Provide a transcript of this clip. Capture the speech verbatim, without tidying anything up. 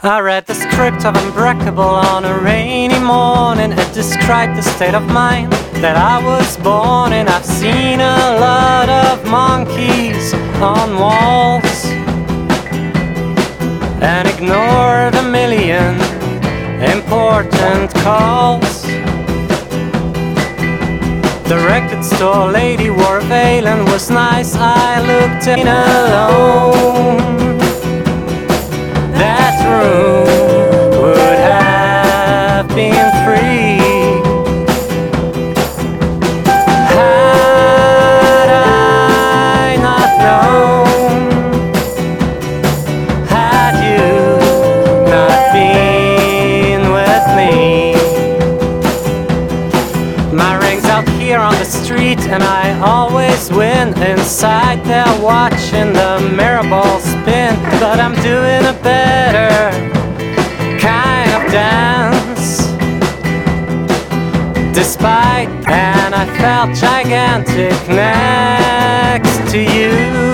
I read the script of Unbreakable on a rainy morning. It described the state of mind that I was born in. I've seen a lot of monkeys on walls and ignored a million important calls. The record store lady wore a veil and was nice. I looked in alone. That room would have been free had I not known, had you not been with me. My ring's out here on the street and I always win. Inside there watching the mirror ball spin, but I'm doing a better kind of dance. Despite, and I felt gigantic next to you.